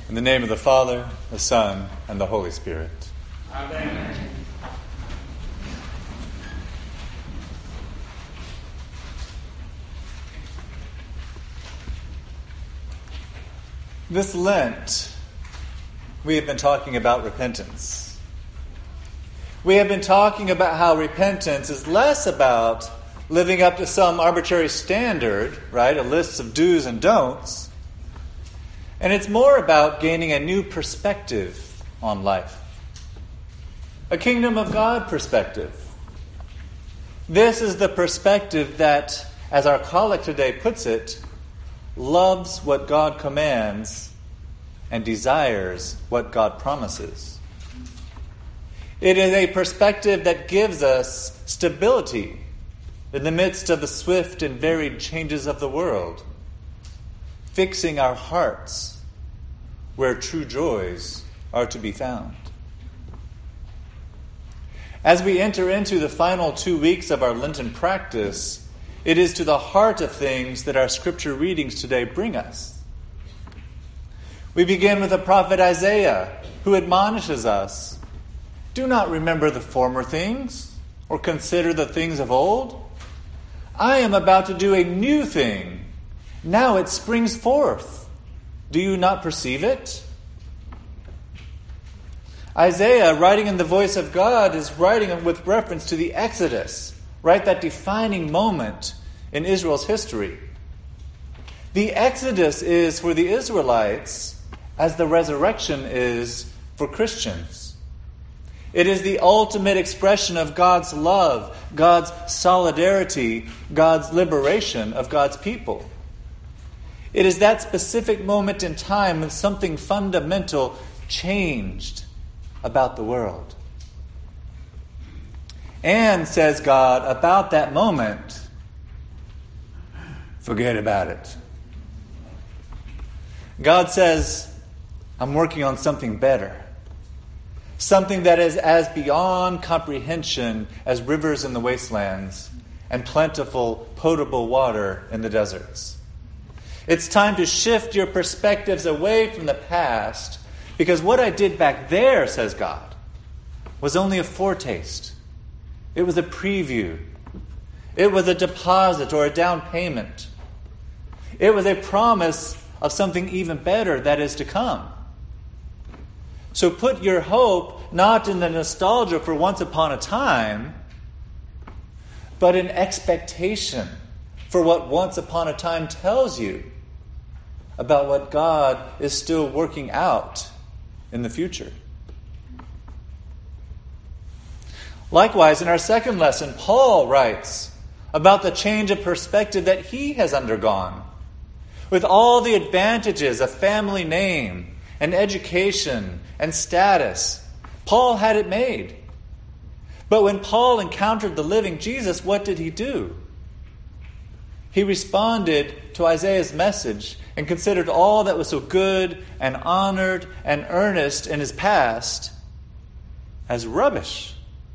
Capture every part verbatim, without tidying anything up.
In the name of the Father, the Son, and the Holy Spirit. Amen. This Lent, we have been talking about repentance. We have been talking about how repentance is less about living up to some arbitrary standard, right, a list of do's and don'ts, and it's more about gaining a new perspective on life. A kingdom of God perspective. This is the perspective that, as our collect today puts it, loves what God commands and desires what God promises. It is a perspective that gives us stability in the midst of the swift and varied changes of the world, fixing our hearts where true joys are to be found. As we enter into the final two weeks of our Lenten practice, it is to the heart of things that our scripture readings today bring us. We begin with the prophet Isaiah, who admonishes us, "Do not remember the former things, or consider the things of old. I am about to do a new thing. Now it springs forth. Do you not perceive it?" Isaiah, writing in the voice of God, is writing with reference to the Exodus, right? That defining moment in Israel's history. The Exodus is for the Israelites as the resurrection is for Christians. It is the ultimate expression of God's love, God's solidarity, God's liberation of God's people. It is that specific moment in time when something fundamental changed about the world. And, says God, about that moment, forget about it. God says, I'm working on something better. Something that is as beyond comprehension as rivers in the wastelands and plentiful, potable water in the deserts. It's time to shift your perspectives away from the past, because what I did back there, says God, was only a foretaste. It was a preview. It was a deposit or a down payment. It was a promise of something even better that is to come. So put your hope not in the nostalgia for once upon a time, but in expectation for what once upon a time tells you about what God is still working out in the future. Likewise, in our second lesson, Paul writes about the change of perspective that he has undergone. With all the advantages of family name and education and status, Paul had it made. But when Paul encountered the living Jesus, what did he do? He responded to Isaiah's message and considered all that was so good and honored and earnest in his past as rubbish.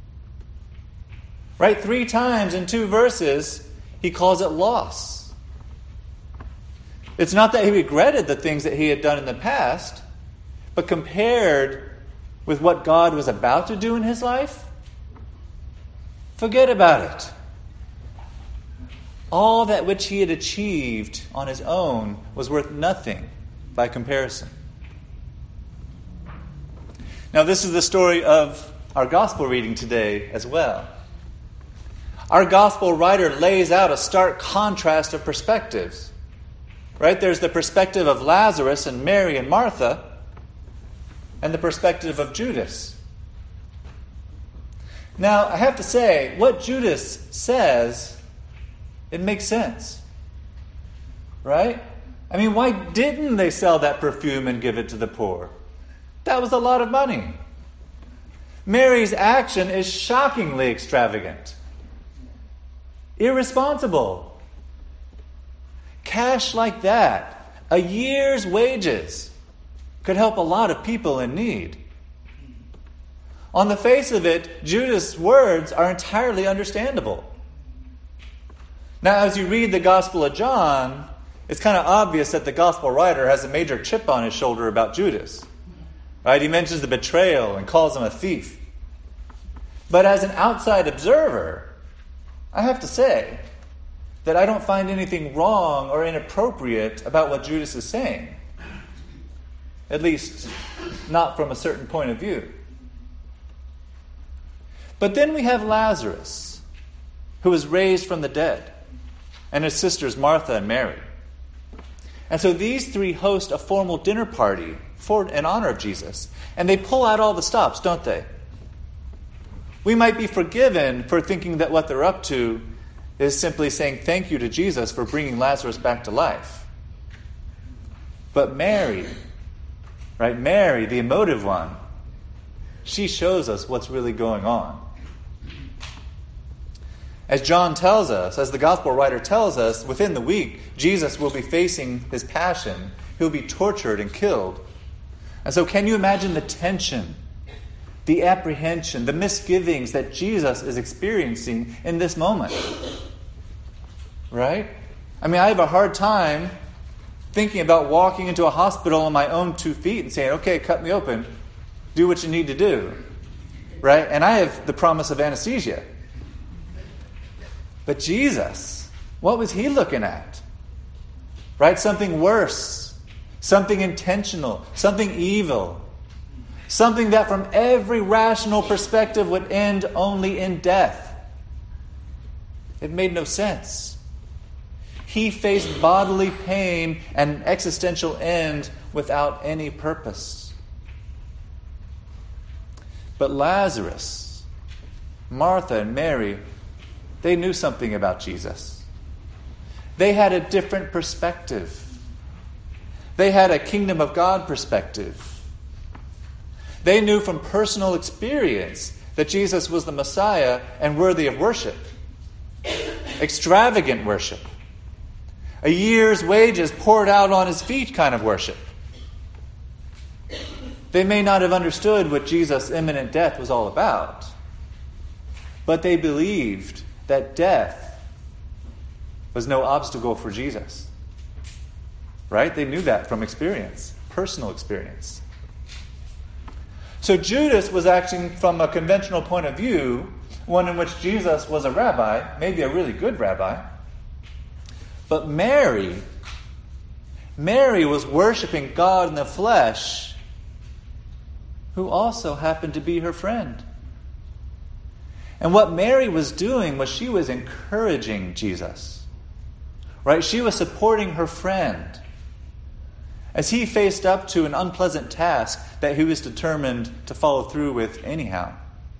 Right? Three times in two verses, he calls it loss. It's not that he regretted the things that he had done in the past, but compared with what God was about to do in his life, forget about it. All that which he had achieved on his own was worth nothing by comparison. Now, this is the story of our gospel reading today as well. Our gospel writer lays out a stark contrast of perspectives. Right? There's the perspective of Lazarus and Mary and Martha, and the perspective of Judas. Now, I have to say, what Judas says, it makes sense. Right? I mean, why didn't they sell that perfume and give it to the poor? That was a lot of money. Mary's action is shockingly extravagant. Irresponsible. Cash like that, a year's wages, could help a lot of people in need. On the face of it, Judas' words are entirely understandable. Now, as you read the Gospel of John, it's kind of obvious that the gospel writer has a major chip on his shoulder about Judas. Right? He mentions the betrayal and calls him a thief. But as an outside observer, I have to say that I don't find anything wrong or inappropriate about what Judas is saying. At least, not from a certain point of view. But then we have Lazarus, who was raised from the dead, and his sisters Martha and Mary. And so these three host a formal dinner party for in honor of Jesus. And they pull out all the stops, don't they? We might be forgiven for thinking that what they're up to is simply saying thank you to Jesus for bringing Lazarus back to life. But Mary, right, Mary, the emotive one, she shows us what's really going on. As John tells us, as the gospel writer tells us, within the week, Jesus will be facing his passion. He'll be tortured and killed. And so can you imagine the tension, the apprehension, the misgivings that Jesus is experiencing in this moment? Right? I mean, I have a hard time thinking about walking into a hospital on my own two feet and saying, okay, cut me open, do what you need to do. Right? And I have the promise of anesthesia. But Jesus, what was he looking at? Right? Something worse, something intentional, something evil, something that from every rational perspective would end only in death. It made no sense. He faced bodily pain and an existential end without any purpose. But Lazarus, Martha, and Mary, they knew something about Jesus. They had a different perspective. They had a kingdom of God perspective. They knew from personal experience that Jesus was the Messiah and worthy of worship. Extravagant worship. A year's wages poured out on his feet kind of worship. They may not have understood what Jesus' imminent death was all about, but they believed that death was no obstacle for Jesus. Right? They knew that from experience, personal experience. So Judas was acting from a conventional point of view, one in which Jesus was a rabbi, maybe a really good rabbi. But Mary, Mary was worshiping God in the flesh, who also happened to be her friend. And what Mary was doing was she was encouraging Jesus. Right? She was supporting her friend as he faced up to an unpleasant task that he was determined to follow through with anyhow.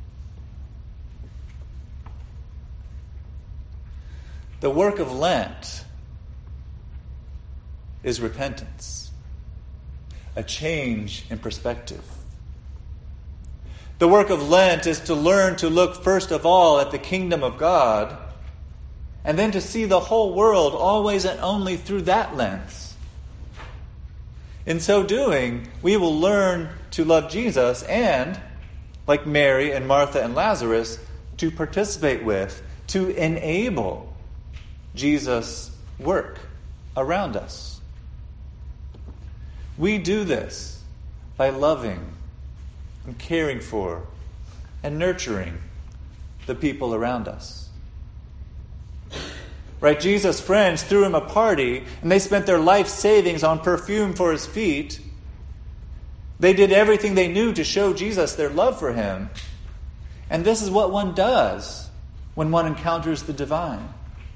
The work of Lent is repentance, a change in perspective. The work of Lent is to learn to look first of all at the kingdom of God, and then to see the whole world always and only through that lens. In so doing, we will learn to love Jesus and, like Mary and Martha and Lazarus, to participate with, to enable Jesus' work around us. We do this by loving and caring for and nurturing the people around us. Right? Jesus' friends threw him a party and they spent their life savings on perfume for his feet. They did everything they knew to show Jesus their love for him. And this is what one does when one encounters the divine.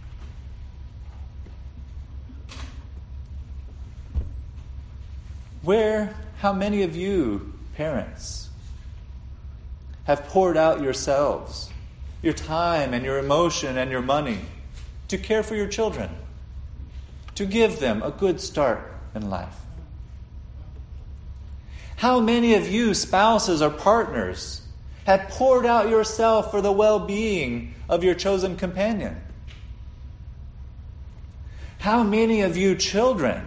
Where, how many of you, parents, have poured out yourselves, your time and your emotion and your money to care for your children, to give them a good start in life? How many of you, spouses or partners, have poured out yourself for the well-being of your chosen companion? How many of you, children,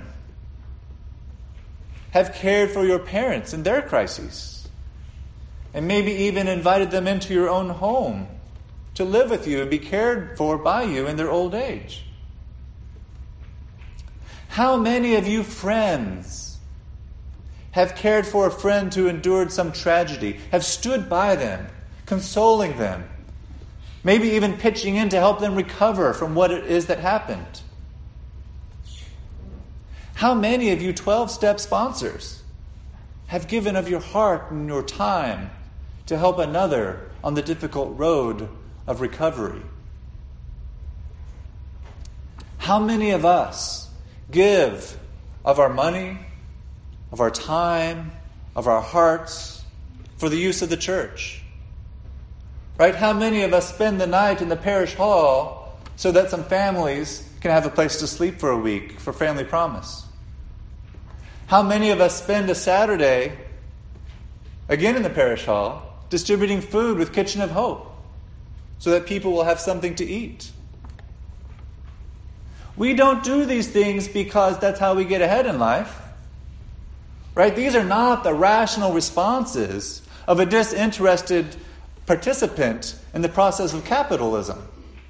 have cared for your parents in their crises, and maybe even invited them into your own home to live with you and be cared for by you in their old age? How many of you friends have cared for a friend who endured some tragedy, have stood by them, consoling them, maybe even pitching in to help them recover from what it is that happened? How many of you twelve-step sponsors have given of your heart and your time to help another on the difficult road of recovery? How many of us give of our money, of our time, of our hearts for the use of the church? Right? How many of us spend the night in the parish hall so that some families can have a place to sleep for a week for Family Promise? How many of us spend a Saturday, again in the parish hall, distributing food with Kitchen of Hope so that people will have something to eat? We don't do these things because that's how we get ahead in life. Right? These are not the rational responses of a disinterested participant in the process of capitalism.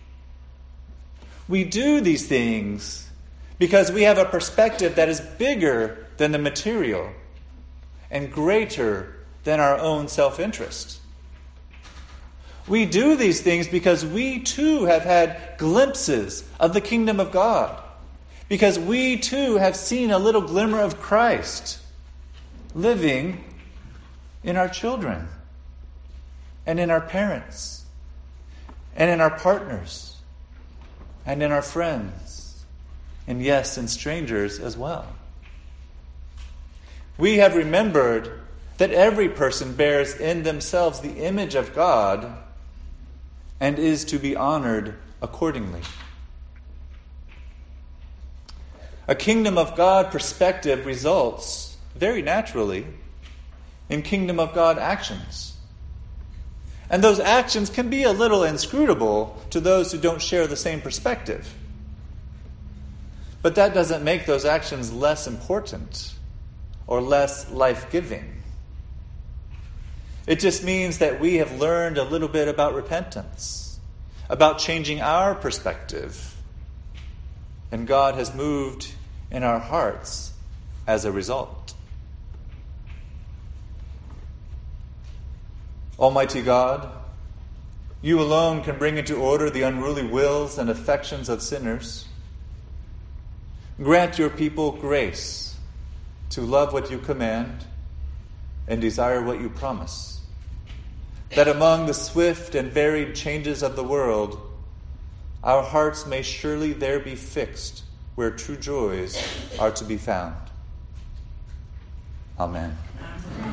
We do these things because we have a perspective that is bigger than the material and greater than our own self-interest. We do these things because we too have had glimpses of the kingdom of God, because we too have seen a little glimmer of Christ living in our children and in our parents and in our partners and in our friends, and yes, in strangers as well. We have remembered that every person bears in themselves the image of God and is to be honored accordingly. A kingdom of God perspective results, very naturally, in kingdom of God actions. And those actions can be a little inscrutable to those who don't share the same perspective. But that doesn't make those actions less important or less life-giving. It just means that we have learned a little bit about repentance, about changing our perspective, and God has moved in our hearts as a result. Almighty God, you alone can bring into order the unruly wills and affections of sinners. Grant your people grace to love what you command and desire what you promise, that among the swift and varied changes of the world, our hearts may surely there be fixed where true joys are to be found. Amen.